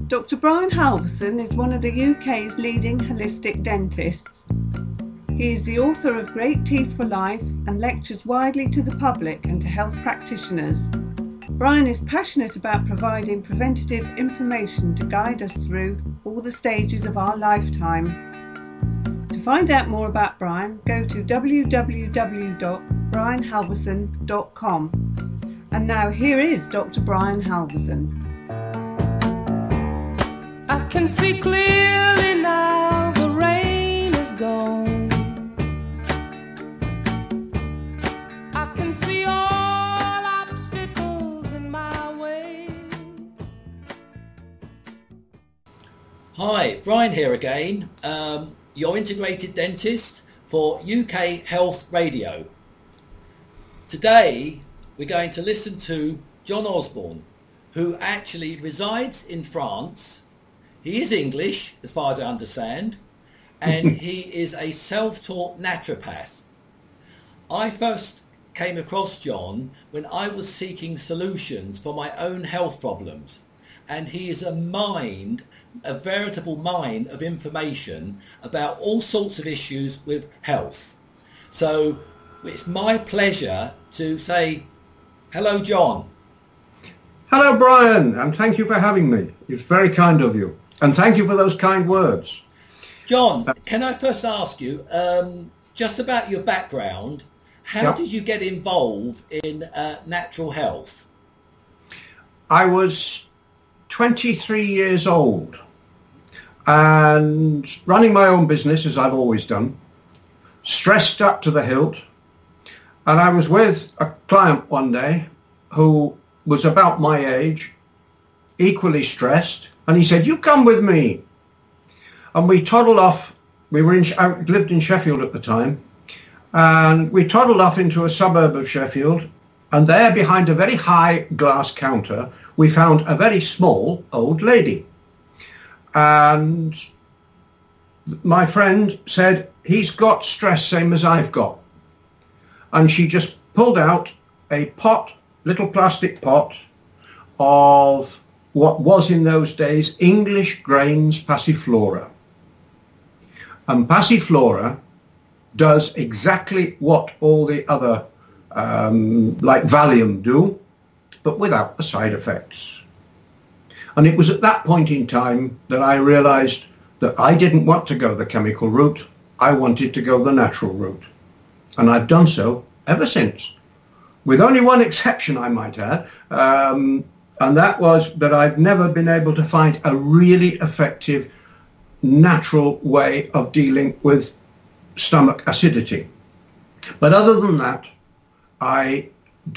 Dr. Brian Halverson is one of the UK's leading holistic dentists. He is the author of Great Teeth for Life and lectures widely to the public and to health practitioners. Brian is passionate about providing preventative information to guide us through all the stages of our lifetime. To find out more about Brian, go to www.brianhalverson.com. And now here is Dr. Brian Halverson. I can see clearly now, the rain is gone. I can see all obstacles in my way. Hi, Brian here again, your integrated dentist for UK Health Radio. Today we're going to listen to John Osborne, who actually resides in France. He is English, as far as I understand, and he is a self-taught naturopath. I first came across John when I was seeking solutions for my own health problems, and he is a veritable mine of information about all sorts of issues with health. So it's my pleasure to say, hello, John. Hello, Brian, and thank you for having me. It's very kind of you. And thank you for those kind words. John, can I first ask you, just about your background, how did you get involved in natural health? I was 23 years old and running my own business, as I've always done, stressed up to the hilt. And I was with a client one day who was about my age, equally stressed. And he said, "You come with me." And we toddled off. We lived in Sheffield at the time. And we toddled off into a suburb of Sheffield. And there, behind a very high glass counter, we found a very small old lady. And my friend said, "He's got stress, same as I've got." And she just pulled out a pot, little plastic pot, of what was in those days English grains passiflora. And passiflora does exactly what all the other, like Valium, do, but without the side effects. And it was at that point in time that I realized that I didn't want to go the chemical route. I wanted to go the natural route. And I've done so ever since, with only one exception, I might add. And that was that I've never been able to find a really effective natural way of dealing with stomach acidity. But other than that, I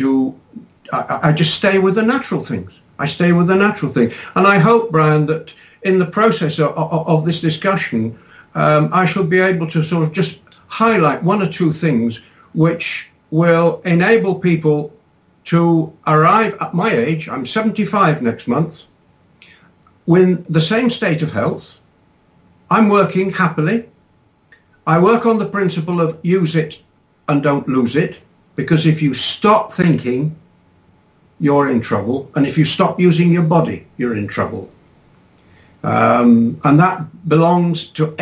just stay with the natural things. I stay with the natural thing. And I hope, Brian, that in the process of this discussion, I shall be able to sort of just highlight one or two things which will enable people to arrive at my age, I'm 75 next month, with the same state of health. I'm working happily. I work on the principle of use it and don't lose it, because if you stop thinking, you're in trouble. And if you stop using your body, you're in trouble. And that belongs to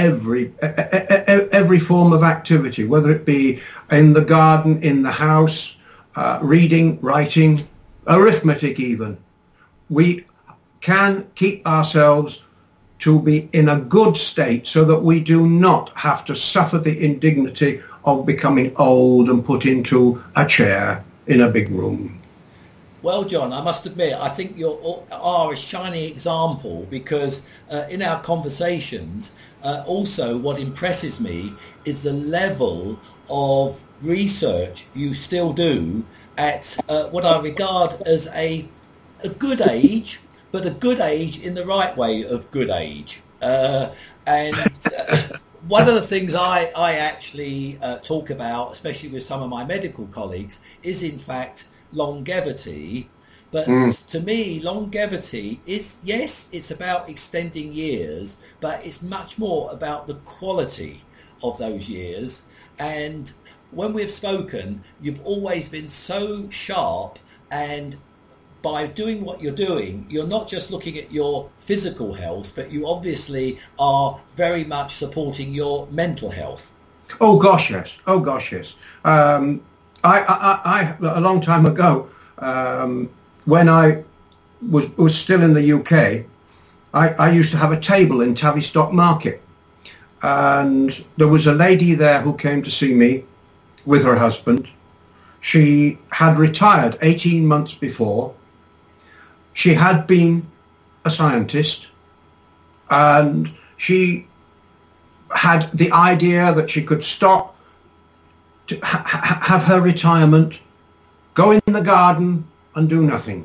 every form of activity, whether it be in the garden, in the house, reading, writing, arithmetic even. We can keep ourselves to be in a good state so that we do not have to suffer the indignity of becoming old and put into a chair in a big room. Well, John, I must admit, I think you are a shining example, because in our conversations, also what impresses me is the level of research you still do at what I regard as a good age, but a good age in the right way of good age. And one of the things I actually talk about, especially with some of my medical colleagues, is in fact longevity. But to me, longevity is, yes, it's about extending years, but it's much more about the quality of those years. And when we've spoken, you've always been so sharp and by doing what you're doing, you're not just looking at your physical health, but you obviously are very much supporting your mental health. Oh gosh, yes. Oh gosh, yes. I a long time ago, when I was still in the UK, I used to have a table in Tavistock Market, and there was a lady there who came to see me with her husband. She had retired 18 months before. She had been a scientist, and she had the idea that she could stop to have her retirement, go in the garden and do nothing.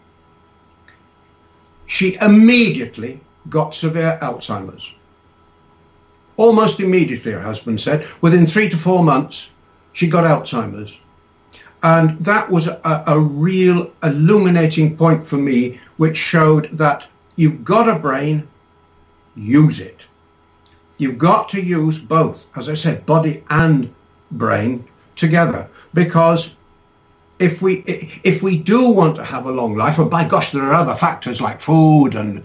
She immediately got severe Alzheimer's. Almost immediately, her husband said. Within 3 to 4 months, she got Alzheimer's. And that was a real illuminating point for me, which showed that you've got a brain, use it. You've got to use both, as I said, body and brain together, because if we do want to have a long life, and by gosh, there are other factors like food and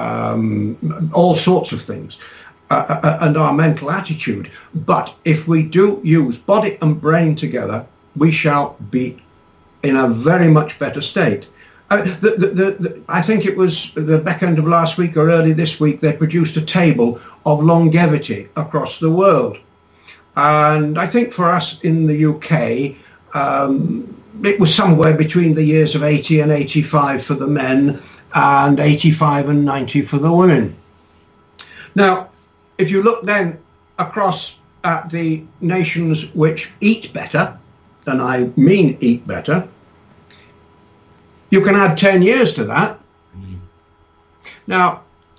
all sorts of things, and our mental attitude, but if we do use body and brain together, we shall be in a very much better state. I think it was the back end of last week or early this week, they produced a table of longevity across the world. And I think for us in the UK, it was somewhere between the years of 80 and 85 for the men and 85 and 90 for the women. Now, if you look then across at the nations which eat better, and I mean eat better, you can add 10 years to that. Now,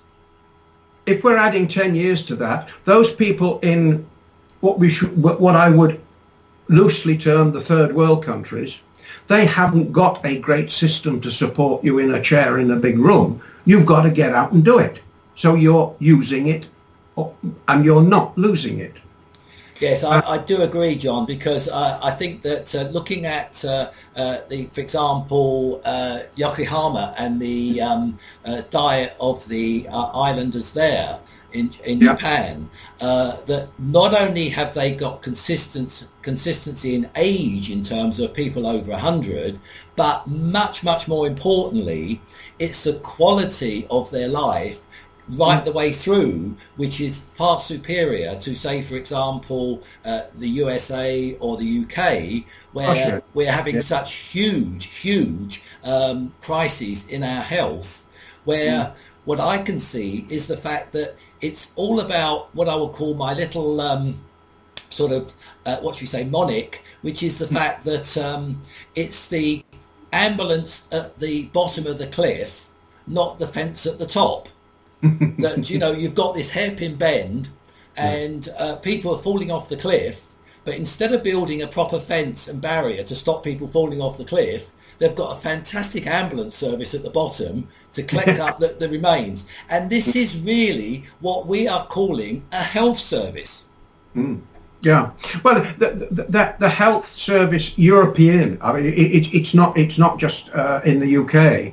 if we're adding 10 years to that, those people in what I would loosely term the third world countries, they haven't got a great system to support you in a chair in a big room. You've got to get out and do it. So you're using it and you're not losing it. Yes, I do agree, John, because I think that looking at, for example, Yokohama and the diet of the islanders there in Japan, that not only have they got consistency in age in terms of people over 100, but much, much more importantly, it's the quality of their life right the way through, which is far superior to, say, for example, the USA or the UK, where we're having such huge crises in our health, where what I can see is the fact that it's all about what I would call my little sort of, what should we say, monic, which is the fact that it's the ambulance at the bottom of the cliff, not the fence at the top. That, you know, you've got this hairpin bend and people are falling off the cliff, but instead of building a proper fence and barrier to stop people falling off the cliff, they've got a fantastic ambulance service at the bottom to collect up the remains. And this is really what we are calling a health service. Yeah, well, the health service European, I mean, it's not just in the UK.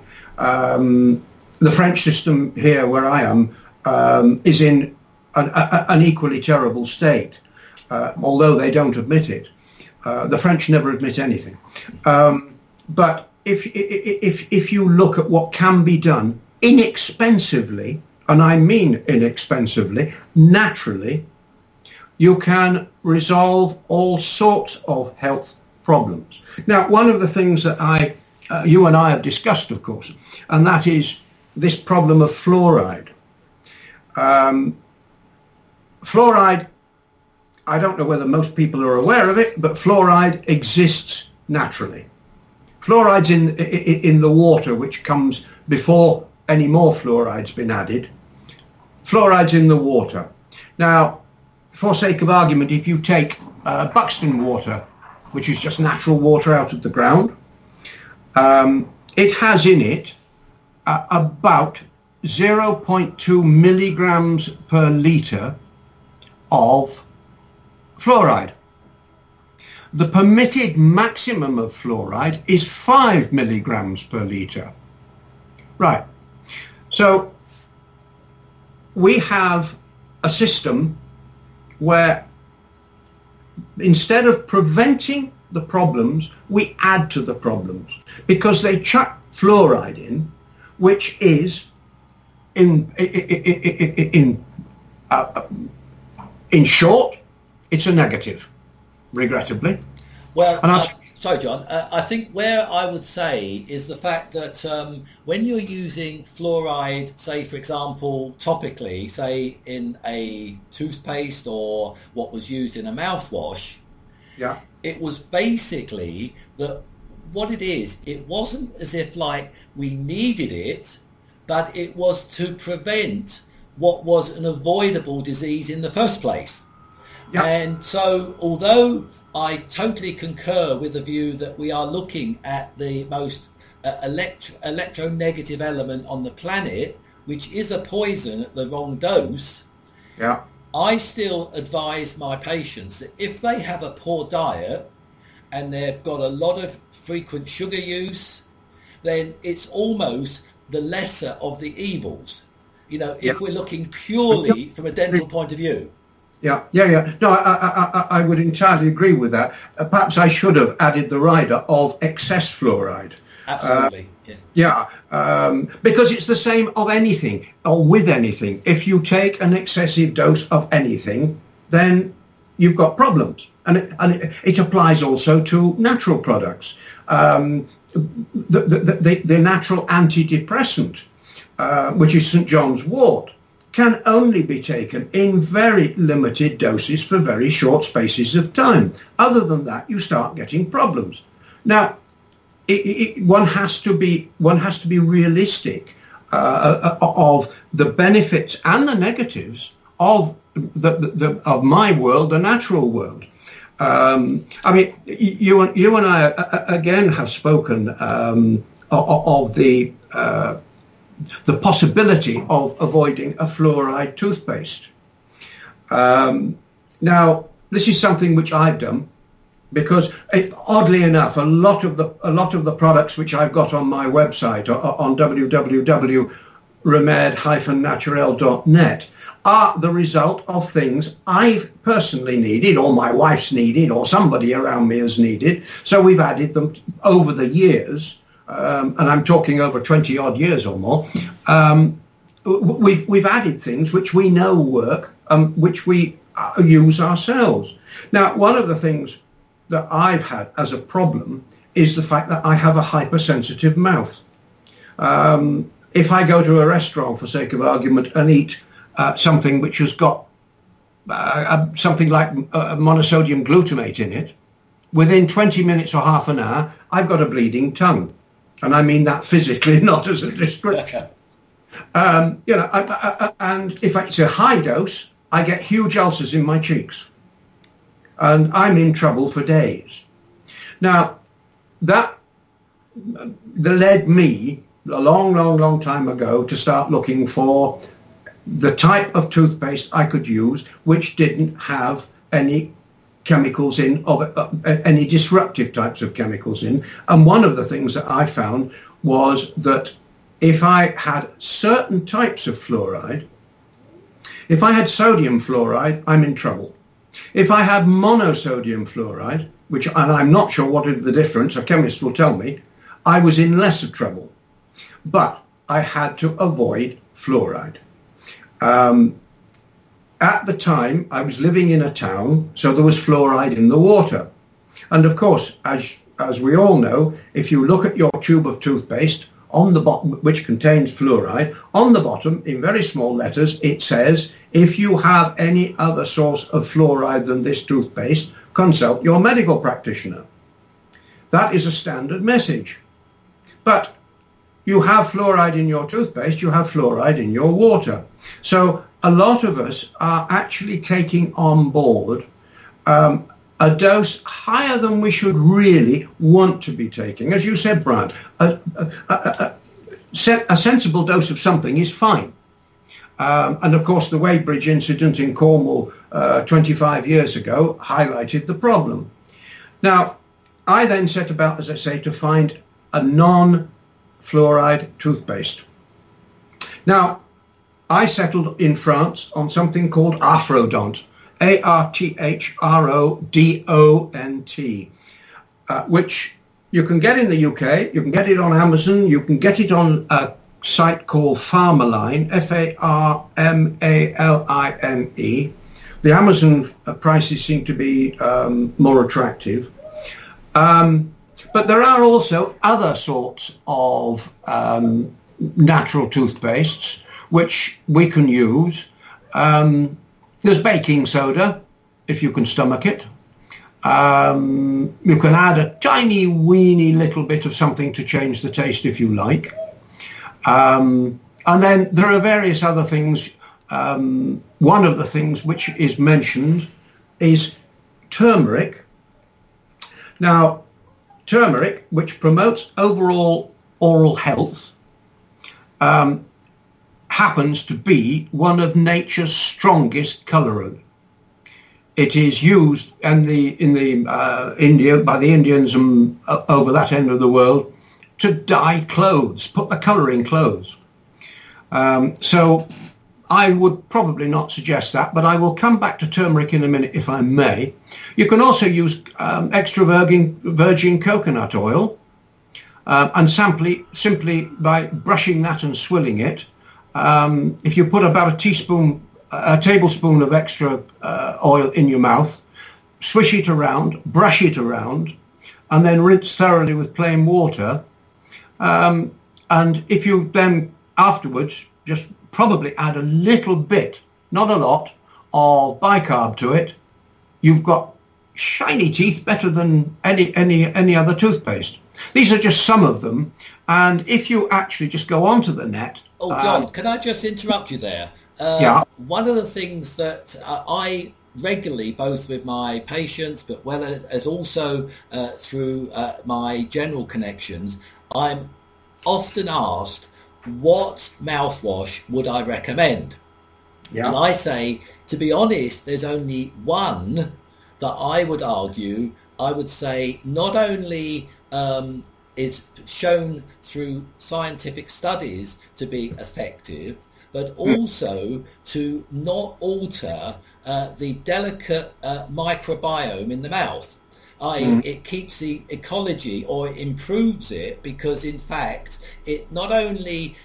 The French system here, where I am, is in an equally terrible state, although they don't admit it. The French never admit anything. But if you look at what can be done inexpensively, and I mean inexpensively, naturally, you can resolve all sorts of health problems. Now, one of the things that you and I have discussed, of course, and that is this problem of fluoride. Fluoride, I don't know whether most people are aware of it, but fluoride exists naturally. Fluoride's in the water, which comes before any more fluoride's been added. Fluoride's in the water. Now, for sake of argument, if you take Buxton water, which is just natural water out of the ground, it has in it about 0.2 milligrams per litre of fluoride. The permitted maximum of fluoride is 5 milligrams per litre. Right. So we have a system where instead of preventing the problems, we add to the problems because they chuck fluoride in, which is in short, it's a negative, regrettably. Well, sorry, John. I think where I would say is the fact that when you're using fluoride, say, for example, topically, say in a toothpaste or what was used in a mouthwash, yeah, it was basically that what it is, it wasn't as if like we needed it, but it was to prevent what was an avoidable disease in the first place. Yeah. And so although I totally concur with the view that we are looking at the most electronegative element on the planet, which is a poison at the wrong dose, yeah, I still advise my patients that if they have a poor diet and they've got a lot of frequent sugar use, then it's almost the lesser of the evils. You know, if we're looking purely from a dental point of view. Yeah. No, I would entirely agree with that. Perhaps I should have added the rider of excess fluoride. Absolutely. Because it's the same of anything or with anything. If you take an excessive dose of anything, then you've got problems. And it applies also to natural products. The natural antidepressant, which is St. John's wort, can only be taken in very limited doses for very short spaces of time. Other than that, you start getting problems. Now, one has to be realistic of the benefits and the negatives of of my world, the natural world. I mean, you and I again have spoken of the possibility of avoiding a fluoride toothpaste. Now, this is something which I've done because, oddly enough, a lot of the products which I've got on my website on www.remed-naturel.net are the result of things I've personally needed, or my wife's needed, or somebody around me has needed. So we've added them over the years. And I'm talking over 20 odd years or more. We've added things which we know work, which we use ourselves. Now, one of the things that I've had as a problem is the fact that I have a hypersensitive mouth. If I go to a restaurant, for sake of argument, and eat something which has got something like monosodium glutamate in it, within 20 minutes or half an hour, I've got a bleeding tongue. And I mean that physically, not as a description. And if it's a high dose, I get huge ulcers in my cheeks. And I'm in trouble for days. Now, that led me a long time ago to start looking for the type of toothpaste I could use which didn't have any chemicals in, of any disruptive types of chemicals in. And one of the things that I found was that if I had certain types of fluoride, if I had sodium fluoride, I'm in trouble. If I had monosodium fluoride, and I'm not sure what is the difference, a chemist will tell me, I was in less of trouble. But I had to avoid fluoride. At the time, I was living in a town, so there was fluoride in the water. And of course, as we all know, if you look at your tube of toothpaste on the bottom, which contains fluoride, on the bottom, in very small letters, it says, if you have any other source of fluoride than this toothpaste, consult your medical practitioner. That is a standard message. But you have fluoride in your toothpaste, you have fluoride in your water. So a lot of us are actually taking on board a dose higher than we should really want to be taking. As you said, Brian, a sensible dose of something is fine. And of course, the Wadebridge incident in Cornwall 25 years ago highlighted the problem. Now, I then set about, as I say, to find a non-fluoride toothpaste. Now, I settled in France on something called Arthrodont, Arthrodont, which you can get in the UK, you can get it on Amazon, you can get it on a site called Farmaline, Farmaline. The Amazon prices seem to be more attractive. But there are also other sorts of natural toothpastes which we can use. There's baking soda, if you can stomach it. You can add a tiny weeny little bit of something to change the taste if you like. And then there are various other things. One of the things which is mentioned is turmeric. Now, turmeric, which promotes overall oral health, happens to be one of nature's strongest colorants. It is used in India by the Indians and over that end of the world to dye clothes, put the colour in clothes. So I would probably not suggest that, but I will come back to turmeric in a minute if I may. You can also use extra virgin coconut oil, and simply by brushing that and swilling it. If you put about a tablespoon of extra oil in your mouth, swish it around, brush it around, and then rinse thoroughly with plain water. And if you then afterwards just probably add a little bit, not a lot, of bicarb to it, you've got shiny teeth better than any other toothpaste. These are just some of them. And if you actually just go onto the net... Oh, John, can I just interrupt you there? Yeah. One of the things that I regularly, both with my patients, but well as also through my general connections, I'm often asked, what mouthwash would I recommend? Yeah. And I say, to be honest, there's only one that I would argue, I would say not only is shown through scientific studies to be effective, but also to not alter the delicate microbiome in the mouth. It keeps the ecology, or it improves it, because in fact it not only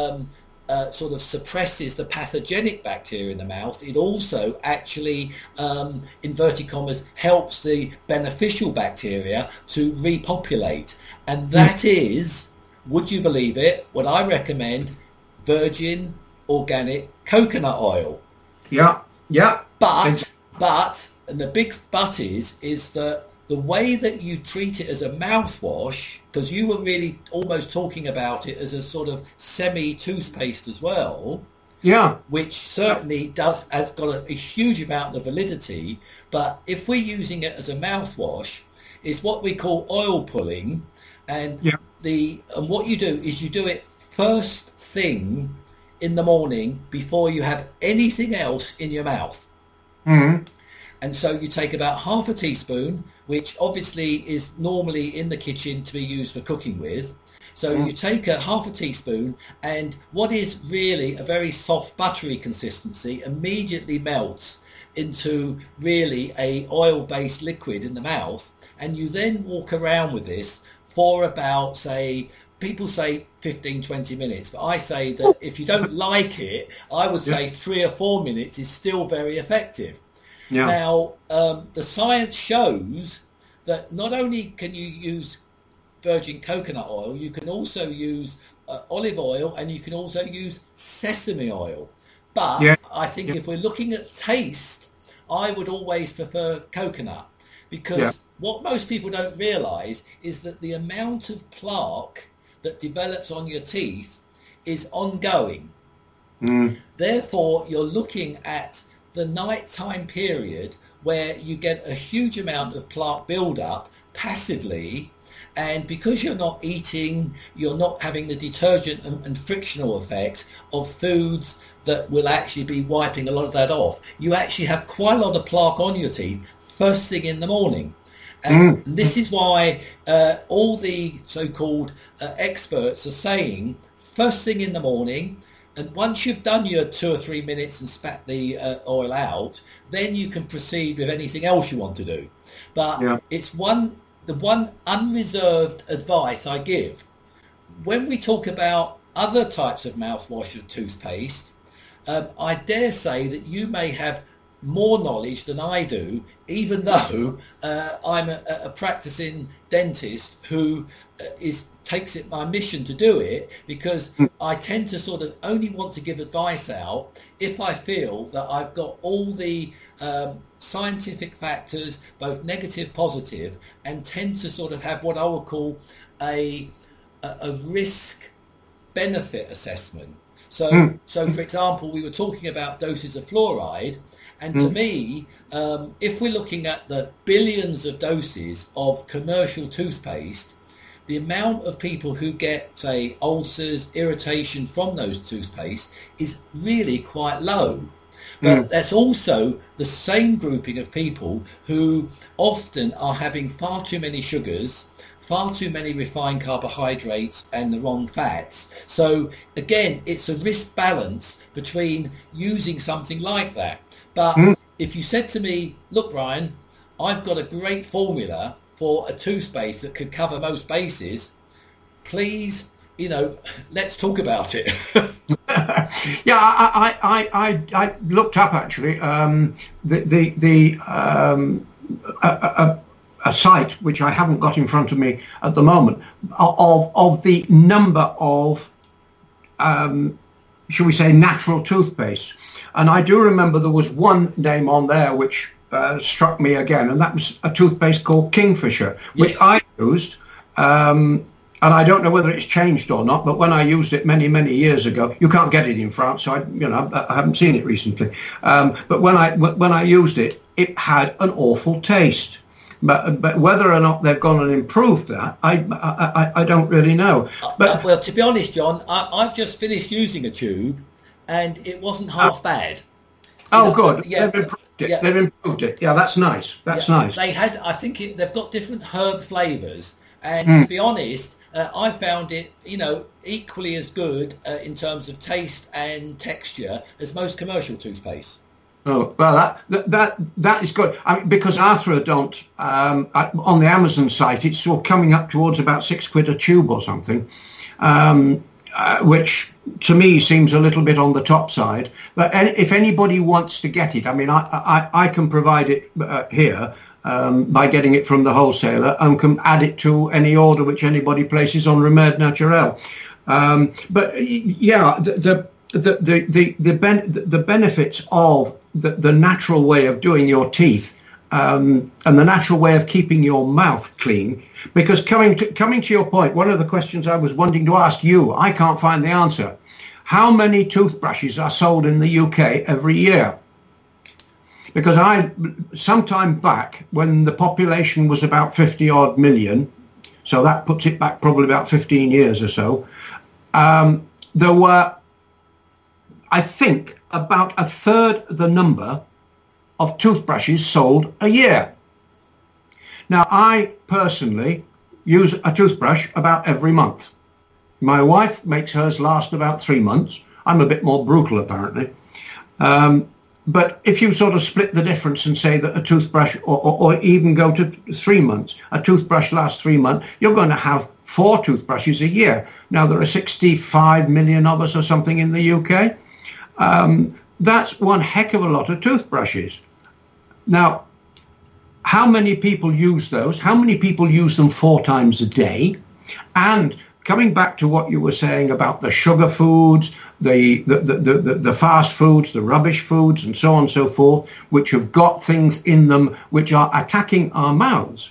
sort of suppresses the pathogenic bacteria in the mouth, it also actually, inverted commas, helps the beneficial bacteria to repopulate. And that is, would you believe it, what I recommend, virgin organic coconut oil. Yeah. But, and the big but is that the way that you treat it as a mouthwash, because you were really almost talking about it as a sort of semi-toothpaste as well, which certainly has got a huge amount of validity, but if we're using it as a mouthwash, it's what we call oil pulling, and what you do is you do it first thing in the morning before you have anything else in your mouth. Mm-hmm. And so you take about half a teaspoon, which obviously is normally in the kitchen to be used for cooking with. So you take half a teaspoon, and what is really a very soft buttery consistency immediately melts into really a oil-based liquid in the mouth. And you then walk around with this for about, say, people say 15, 20 minutes, but I say that if you don't like it, I would say 3 or 4 minutes is still very effective. Yeah. Now, the science shows that not only can you use virgin coconut oil, you can also use olive oil, and you can also use sesame oil. But I think if we're looking at taste, I would always prefer coconut, because what most people don't realise is that the amount of plaque that develops on your teeth is ongoing. Therefore, you're looking at the nighttime period where you get a huge amount of plaque build-up passively, and because you're not eating, you're not having the detergent and frictional effect of foods that will actually be wiping a lot of that off. You actually have quite a lot of plaque on your teeth first thing in the morning. And this is why all the so-called experts are saying first thing in the morning, And once you've done your 2 or 3 minutes and spat the oil out, then you can proceed with anything else you want to do. But it's the one unreserved advice I give. When we talk about other types of mouthwash or toothpaste, I dare say that you may have more knowledge than I do, even though I'm a practicing dentist who takes it my mission to do it, because I tend to sort of only want to give advice out if I feel that I've got all the scientific factors, both negative, positive, and tend to sort of have what I would call a risk benefit assessment. So for example, we were talking about doses of fluoride, and to me, if we're looking at the billions of doses of commercial toothpaste, the amount of people who get, say, ulcers, irritation from those toothpaste is really quite low. But that's also the same grouping of people who often are having far too many sugars, far too many refined carbohydrates and the wrong fats. So again, it's a risk balance between using something like that. But if you said to me, look, Ryan, I've got a great formula for a toothpaste that could cover most bases, please, let's talk about it. Yeah, I looked up actually a site which I haven't got in front of me at the moment of the number of shall we say natural toothpaste, and I do remember there was one name on there which struck me again, and that was a toothpaste called Kingfisher, which I used. And I don't know whether it's changed or not, but when I used it many, many years ago, you can't get it in France, so I haven't seen it recently. But when I used it, it had an awful taste. But whether or not they've gone and improved that, I don't really know. But well, to be honest, John, I've just finished using a tube, and it wasn't half bad. Good. Yeah, they've improved it. Yeah. They've improved it. Yeah, that's nice. That's nice. They had, I think, they've got different herb flavours, and to be honest, I found it, equally as good in terms of taste and texture as most commercial toothpaste. Oh, well, that is good. I mean, because Arthrodont, on the Amazon site, it's sort of coming up towards about £6 a tube or something, which to me seems a little bit on the top side. But if anybody wants to get it, I mean, I can provide it here. By getting it from the wholesaler, and can add it to any order which anybody places on Remède Naturel. But yeah, the benefits of the natural way of doing your teeth and the natural way of keeping your mouth clean. Because coming to your point, one of the questions I was wanting to ask you, I can't find the answer. How many toothbrushes are sold in the UK every year? Because sometime back, when the population was about 50 odd million, so that puts it back probably about 15 years or so, there were, I think, about a third the number of toothbrushes sold a year. Now, I personally use a toothbrush about every month. My wife makes hers last about 3 months. I'm a bit more brutal, apparently. But if you sort of split the difference and say that a toothbrush, or even go to 3 months, a toothbrush lasts 3 months, you're going to have 4 toothbrushes a year. Now, there are 65 million of us or something in the UK. That's one heck of a lot of toothbrushes. Now, how many people use those? How many people use them 4 times a day? And coming back to what you were saying about the sugar foods, the fast foods, the rubbish foods, and so on and so forth, which have got things in them which are attacking our mouths.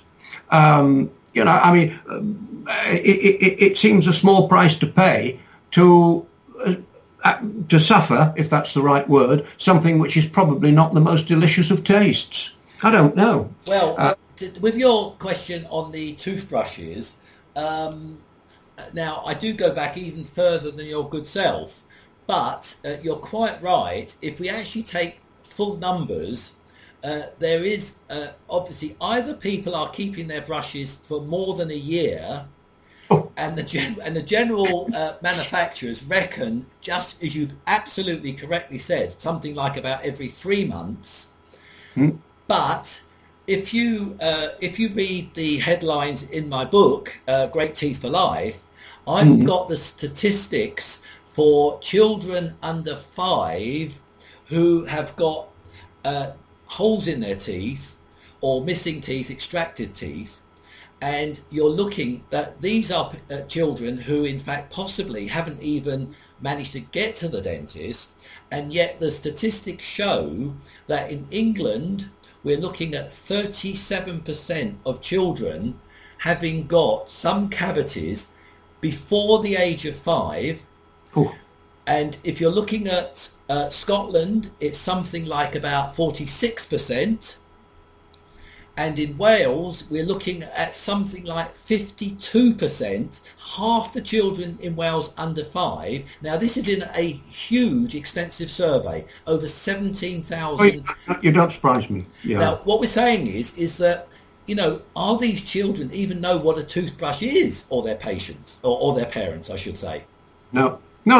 It seems a small price to pay to suffer, if that's the right word, something which is probably not the most delicious of tastes. I don't know. Well, with your question on the toothbrushes, now I do go back even further than your good self. But you're quite right. If we actually take full numbers, there is obviously either people are keeping their brushes for more than a year, and the general manufacturers reckon, just as you absolutely correctly said, something like about every 3 months. But if you read the headlines in my book, Great Teeth for Life, I've got the statistics for children under 5 who have got holes in their teeth or missing teeth, extracted teeth. And you're looking that these are children who, in fact, possibly haven't even managed to get to the dentist. And yet the statistics show that in England, we're looking at 37% of children having got some cavities before the age of 5. Ooh. And if you're looking at Scotland, it's something like about 46%. And in Wales, we're looking at something like 52%, half the children in Wales under 5. Now, this is in a huge, extensive survey, over 17,000. You don't surprise me. Yeah. Now, what we're saying is that, you know, are these children even know what a toothbrush is, or their patients, or their parents, I should say? No.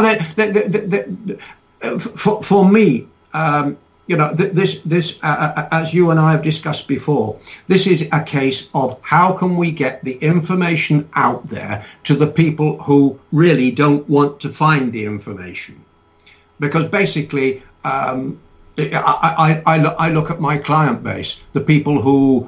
For me, you know, this as you and I have discussed before, this is a case of how can we get the information out there to the people who really don't want to find the information. Because basically, I look at my client base, the people who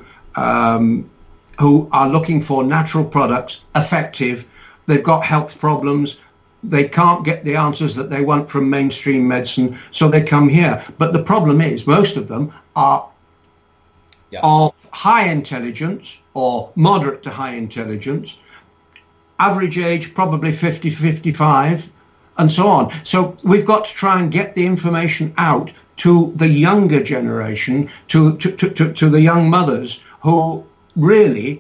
are looking for natural products, effective, they've got health problems, they can't get the answers that they want from mainstream medicine, so they come here. But the problem is most of them are of high intelligence or moderate to high intelligence, average age probably 50, 55, and so on. So we've got to try and get the information out to the younger generation, to the young mothers who really...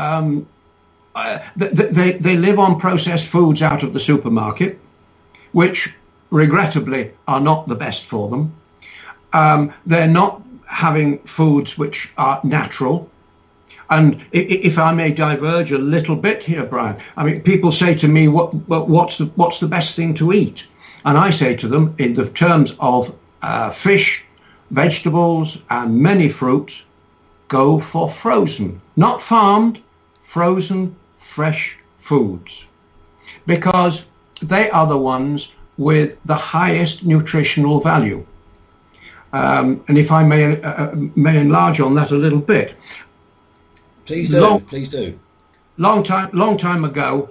they live on processed foods out of the supermarket, which regrettably are not the best for them. They're not having foods which are natural. And if I may diverge a little bit here, Brian, I mean, people say to me, what's the best thing to eat? And I say to them, in the terms of fish, vegetables, and many fruits, go for frozen, not farmed, frozen, fresh foods, because they are the ones with the highest nutritional value. And if I may enlarge on that a little bit. Please do. Long time ago,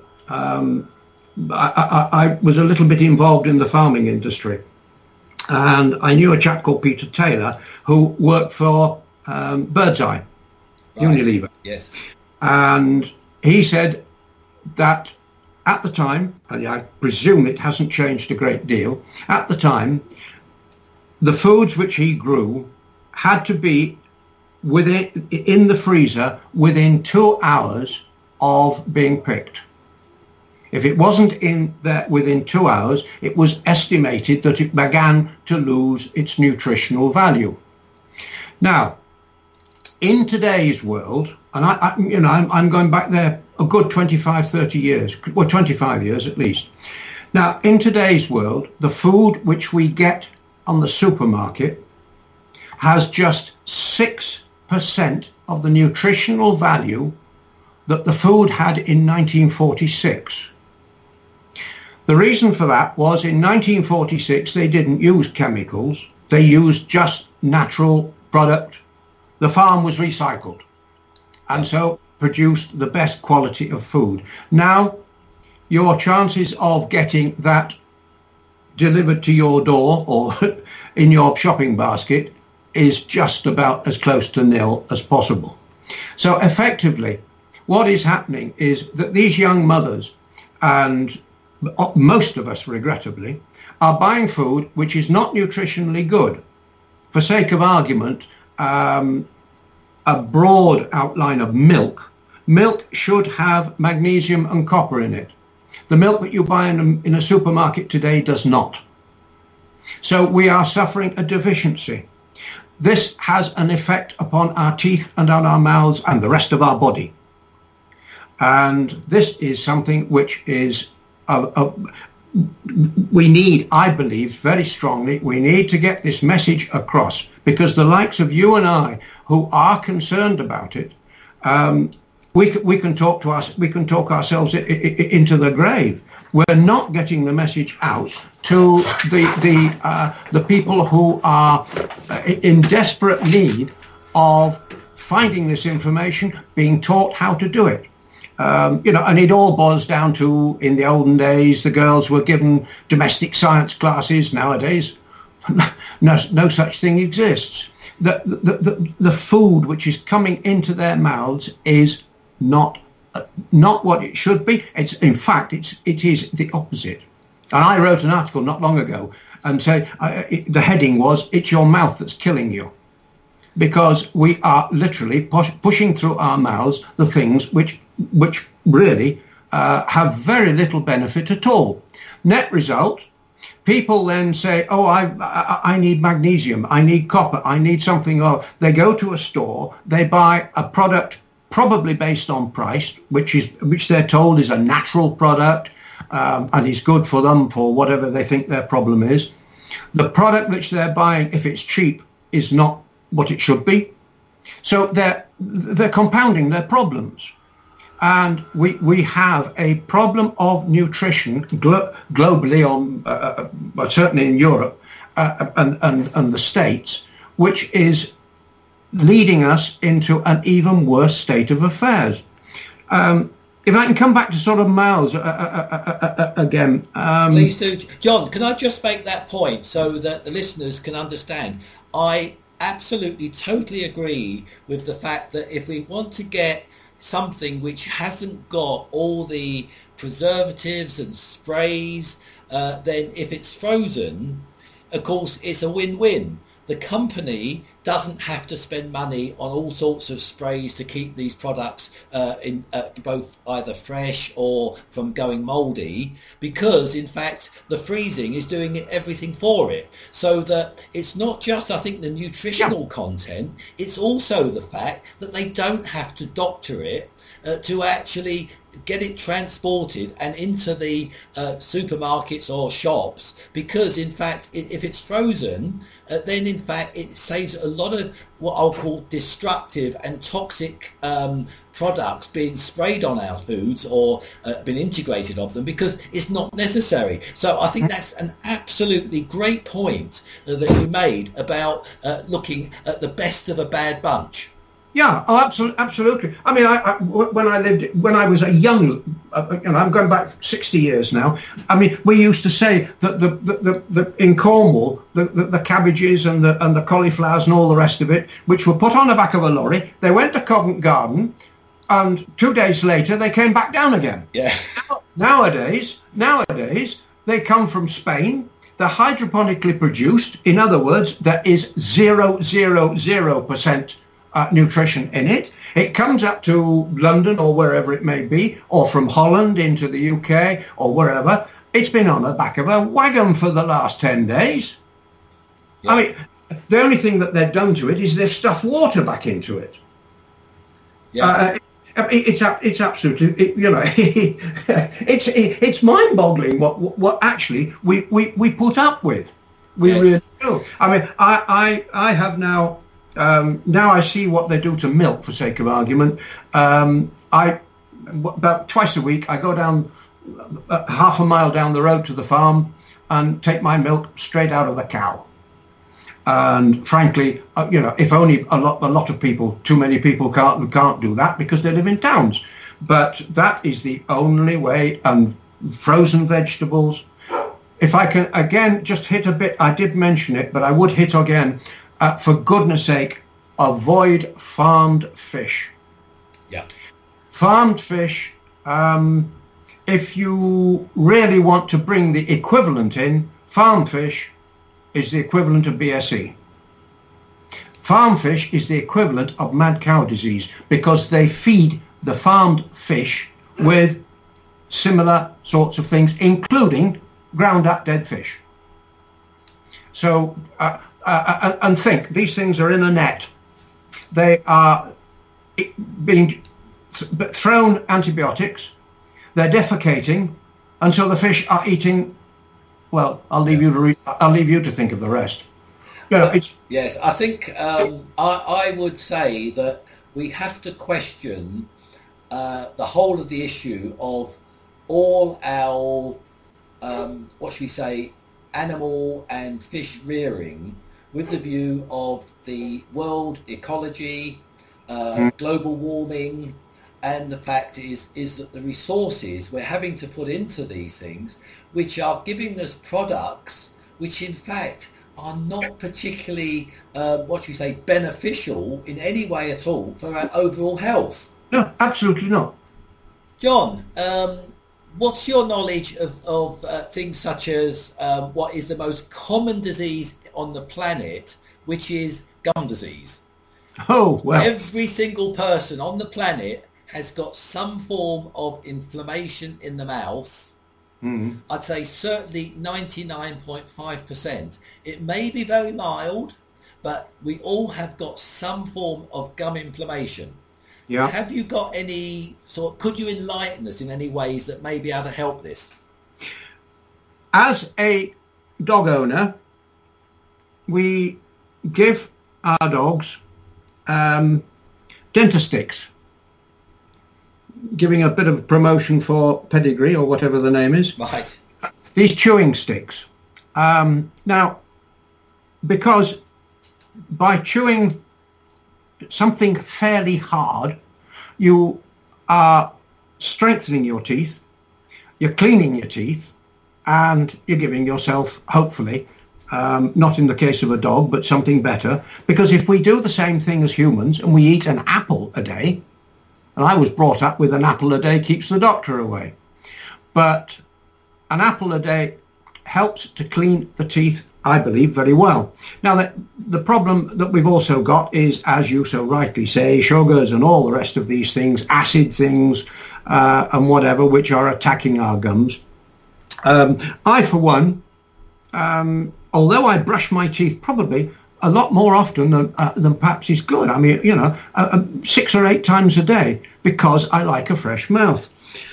I was a little bit involved in the farming industry, and I knew a chap called Peter Taylor who worked for Birdseye, Unilever. Yes. And he said that at the time, and I presume it hasn't changed a great deal, at the time, the foods which he grew had to be in the freezer within 2 hours of being picked. If it wasn't in there within 2 hours, it was estimated that it began to lose its nutritional value. Now, in today's world, and I'm going back there a good 25, 30 years, well, 25 years at least. Now, in today's world, the food which we get on the supermarket has just 6% of the nutritional value that the food had in 1946. The reason for that was in 1946 they didn't use chemicals, they used just natural product. The farm was recycled and so produced the best quality of food. Now, your chances of getting that delivered to your door or in your shopping basket is just about as close to nil as possible. So effectively, what is happening is that these young mothers, and most of us regrettably, are buying food which is not nutritionally good. For sake of argument, a broad outline of milk. Milk should have magnesium and copper in it. The milk that you buy in a supermarket today does not. So we are suffering a deficiency. This has an effect upon our teeth and on our mouths and the rest of our body. And this is something which is, we need, I believe, very strongly, we need to get this message across, because the likes of you and I, who are concerned about it, we can talk ourselves into the grave. We're not getting the message out to the people who are in desperate need of finding this information, being taught how to do it. And it all boils down to, in the olden days, the girls were given domestic science classes. Nowadays, no such thing exists. The food which is coming into their mouths is not what it should be. In fact, it is the opposite. And I wrote an article not long ago and the heading was, "It's your mouth that's killing you." Because we are literally pushing through our mouths the things which really have very little benefit at all. Net result, people then say, "Oh, I need magnesium, I need copper, I need something." Or they go to a store, they buy a product probably based on price, which they're told is a natural product and is good for them for whatever they think their problem is. The product which they're buying, if it's cheap, is not what it should be. So they're compounding their problems. And we have a problem of nutrition globally, but certainly in Europe and the States, which is leading us into an even worse state of affairs. If I can come back to sort of mouths again. Please do. John, can I just make that point so that the listeners can understand? I absolutely, totally agree with the fact that if we want to get something which hasn't got all the preservatives and sprays, then if it's frozen, of course, it's a win-win. The company doesn't have to spend money on all sorts of sprays to keep these products in both either fresh or from going mouldy, because in fact the freezing is doing everything for it. So that it's not just, I think, the nutritional content, it's also the fact that they don't have to doctor it to actually get it transported and into the supermarkets or shops, because in fact if it's frozen, then in fact it saves a lot of what I'll call destructive and toxic products being sprayed on our foods or been integrated of them, because it's not necessary. So I think that's an absolutely great point that you made about looking at the best of a bad bunch. Yeah, oh, absolutely. I mean, when I was a young, I'm going back 60 years now. I mean, we used to say that the in Cornwall, the cabbages and the cauliflowers and all the rest of it, which were put on the back of a lorry, they went to Covent Garden, and 2 days later they came back down again. Yeah. Nowadays, they come from Spain. They're hydroponically produced. In other words, there is 0.000% nutrition in it. It comes up to London or wherever it may be, or from Holland into the UK or wherever. It's been on the back of a wagon for the last 10 days. Yeah. I mean, the only thing that they've done to it is they've stuffed water back into it. Yeah. It's absolutely, it's mind-boggling what actually we put up with. We really do. I mean, I have now. Now I see what they do to milk, for sake of argument. About twice a week, I go down half a mile down the road to the farm and take my milk straight out of the cow. And frankly, if only a lot of people, too many people can't do that because they live in towns. But that is the only way. And frozen vegetables. If I can again just hit a bit, I did mention it, but I would hit again. For goodness sake, avoid farmed fish. Yeah. Farmed fish, if you really want to bring the equivalent in, farmed fish is the equivalent of BSE. Farmed fish is the equivalent of mad cow disease, because they feed the farmed fish with similar sorts of things, including ground up dead fish. So, and think, these things are in a net. They are being thrown antibiotics. They're defecating until the fish are eating. Well, I'll leave you to think of the rest. Yes, I think I would say that we have to question the whole of the issue of all our, what should we say, animal and fish rearing with the view of the world ecology, global warming, and the fact is that the resources we're having to put into these things, which are giving us products which in fact are not particularly, what should we say, beneficial in any way at all for our overall health. No, absolutely not. John, what's your knowledge of things such as what is the most common disease on the planet, which is gum disease? Oh, well. Every single person on the planet has got some form of inflammation in the mouth. I'd say certainly 99.5%. It may be very mild, but we all have got some form of gum inflammation. Yeah. Have you got any could you enlighten us in any ways that may be able to help this? As a dog owner, we give our dogs Dentasticks, giving a bit of promotion for pedigree or whatever the name is. Right. These chewing sticks. Now, because by chewing something fairly hard, you are strengthening your teeth, you're cleaning your teeth, and you're giving yourself, hopefully, not in the case of a dog, but something better. Because if we do the same thing as humans and we eat an apple a day, and I was brought up with an apple a day keeps the doctor away, but an apple a day helps to clean the teeth, I believe, very well. Now, the problem that we've also got is, as you so rightly say, sugars and all the rest of these things, acid things and whatever, which are attacking our gums. I, for one, although I brush my teeth probably a lot more often than perhaps is good. I mean, 6 or 8 times a day, because I like a fresh mouth.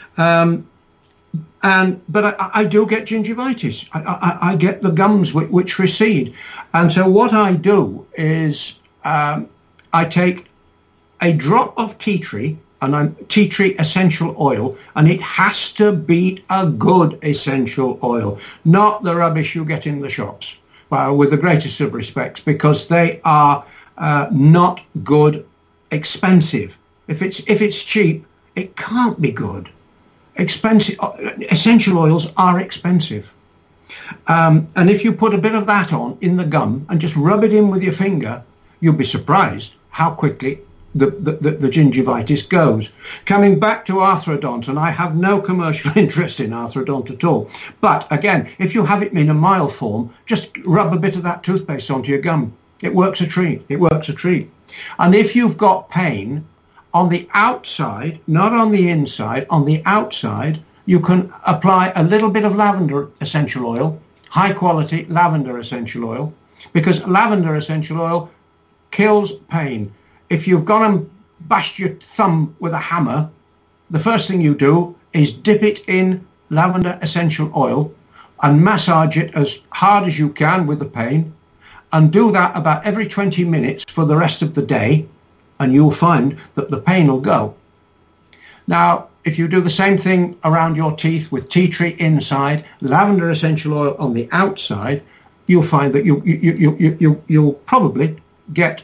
But I do get gingivitis. I get the gums which recede. And so what I do is I take a drop of tea tree, tea tree essential oil, and it has to be a good essential oil, not the rubbish you get in the shops, with the greatest of respects, because they are not good, expensive. If it's cheap, it can't be good. Expensive essential oils are expensive, and if you put a bit of that on in the gum and just rub it in with your finger, you'll be surprised how quickly the gingivitis goes. Coming back to Arthrodont, and I have no commercial interest in Arthrodont at all, but again, if you have it in a mild form, just rub a bit of that toothpaste onto your gum. It works a treat. It works a treat. And if you've got pain on the outside, not on the inside, on the outside, you can apply a little bit of lavender essential oil, high quality lavender essential oil, because lavender essential oil kills pain. If you've gone and bashed your thumb with a hammer, the first thing you do is dip it in lavender essential oil and massage it as hard as you can with the pain, and do that about every 20 minutes for the rest of the day, and you'll find that the pain will go. Now, if you do the same thing around your teeth with tea tree inside, lavender essential oil on the outside, you'll find that you'll probably get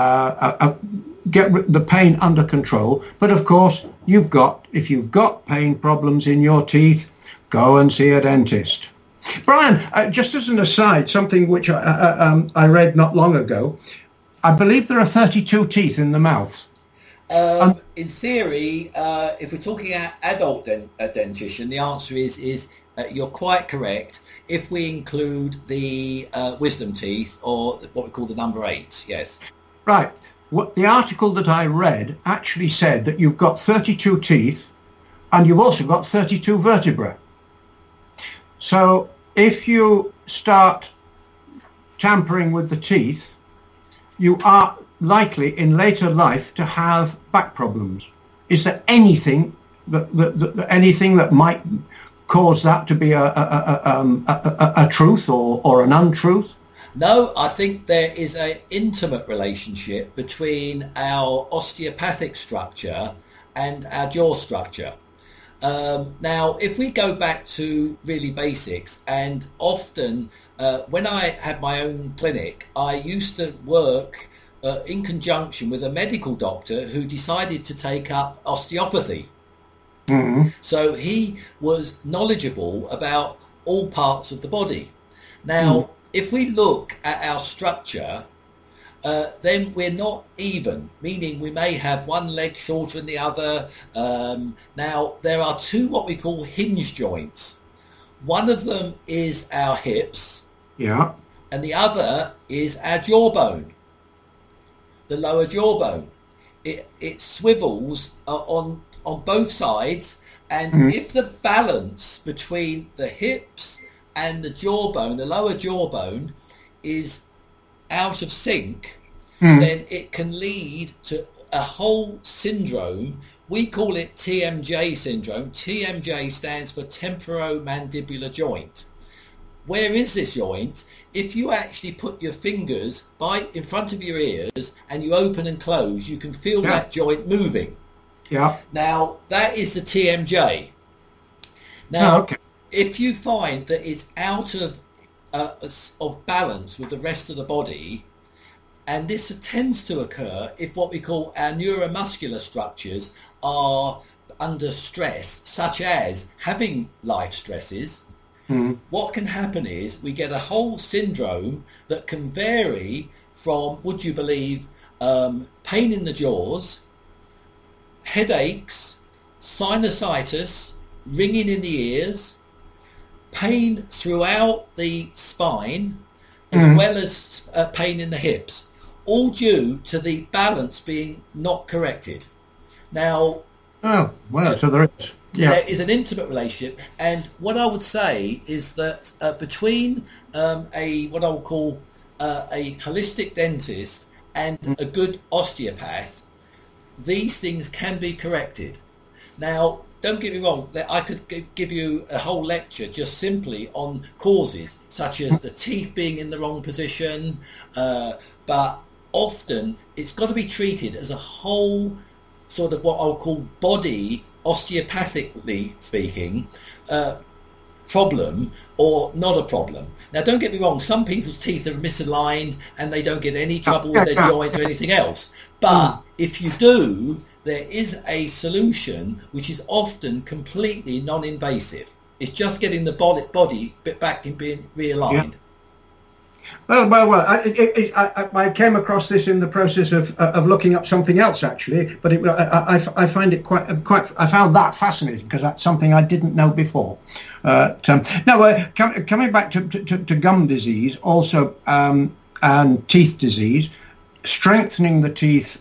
the pain under control. But of course, if you've got pain problems in your teeth, go and see a dentist. Brian, just as an aside, something which I read not long ago, I believe there are 32 teeth in the mouth. In theory, if we're talking about adult dentition, the answer is you're quite correct. If we include the wisdom teeth, or what we call the number 8, yes. Right. What the article that I read actually said that you've got 32 teeth, and you've also got 32 vertebrae. So if you start tampering with the teeth, you are likely in later life to have back problems. Is there anything anything that might cause that to be a truth or an untruth? No, I think there is an intimate relationship between our osteopathic structure and our jaw structure. Now, if we go back to really basics, and often when I had my own clinic, I used to work in conjunction with a medical doctor who decided to take up osteopathy. Mm-hmm. So he was knowledgeable about all parts of the body. Now, if we look at our structure, then we're not even, meaning we may have one leg shorter than the other. Now, there are two what we call hinge joints. One of them is our hips, yeah, and the other is our jawbone, the lower jawbone. It swivels on both sides, and if the balance between the hips and the jawbone, the lower jawbone, is out of sync, then it can lead to a whole syndrome. We call it TMJ syndrome. TMJ stands for temporomandibular joint. Where is this joint? If you actually put your fingers in front of your ears and you open and close, you can feel that joint moving. Yeah. Now, that is the TMJ. Now, if you find that it's out of balance with the rest of the body, and this tends to occur if what we call our neuromuscular structures are under stress, such as having life stresses, what can happen is we get a whole syndrome that can vary from, would you believe, pain in the jaws, headaches, sinusitis, ringing in the ears, pain throughout the spine, as well as pain in the hips, all due to the balance being not corrected. Now, so there is. Yeah. There is an intimate relationship, and what I would say is that between what I would call a holistic dentist and a good osteopath, these things can be corrected. Now, don't get me wrong, I could give you a whole lecture just simply on causes, such as the teeth being in the wrong position, but often it's got to be treated as a whole sort of what I would call body, osteopathically speaking, problem or not a problem. Now, don't get me wrong, some people's teeth are misaligned and they don't get any trouble with their joints or anything else. But if you do, there is a solution which is often completely non-invasive. It's just getting the body back in being realigned. Well, I came across this in the process of looking up something else, actually, but I find it quite. I found that fascinating because that's something I didn't know before. Coming back to gum disease, also, and teeth disease, strengthening the teeth,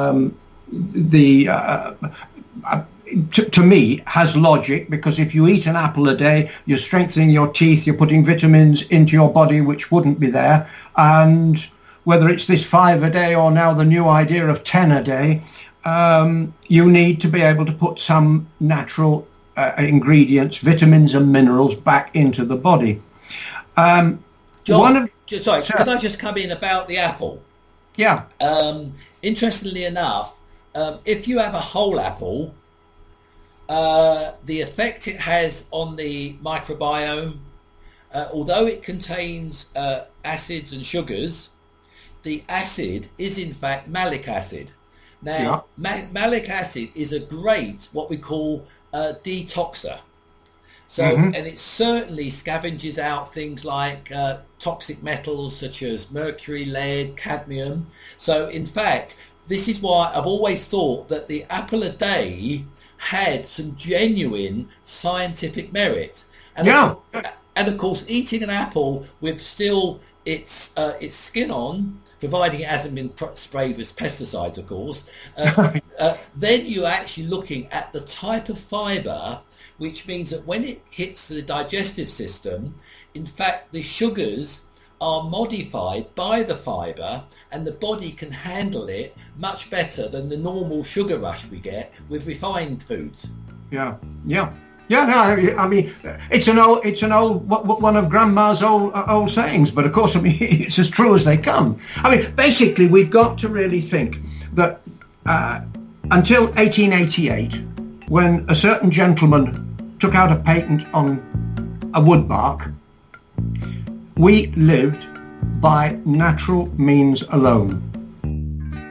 to me, has logic, because if you eat an apple a day, you're strengthening your teeth, you're putting vitamins into your body which wouldn't be there. And whether it's this 5 a day or now the new idea of 10 a day, you need to be able to put some natural ingredients, vitamins and minerals back into the body. John, could I just come in about the apple? Yeah. Interestingly enough, if you have a whole apple, the effect it has on the microbiome, although it contains acids and sugars, the acid is in fact malic acid. Now, malic acid is a great, what we call detoxer. So, and it certainly scavenges out things like toxic metals such as mercury, lead, cadmium. So, in fact, this is why I've always thought that the apple a day had some genuine scientific merit. And of course, eating an apple with still its skin on, providing it hasn't been sprayed with pesticides, of course, then you're actually looking at the type of fibre, which means that when it hits the digestive system, in fact, the sugars are modified by the fibre, and the body can handle it much better than the normal sugar rush we get with refined foods. Yeah. No, I mean, it's an old one of Grandma's old sayings, but of course, I mean, it's as true as they come. I mean, basically, we've got to really think that until 1888, when a certain gentleman took out a patent on a wood bark, we lived by natural means alone.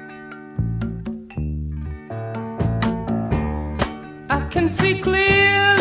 I can see clear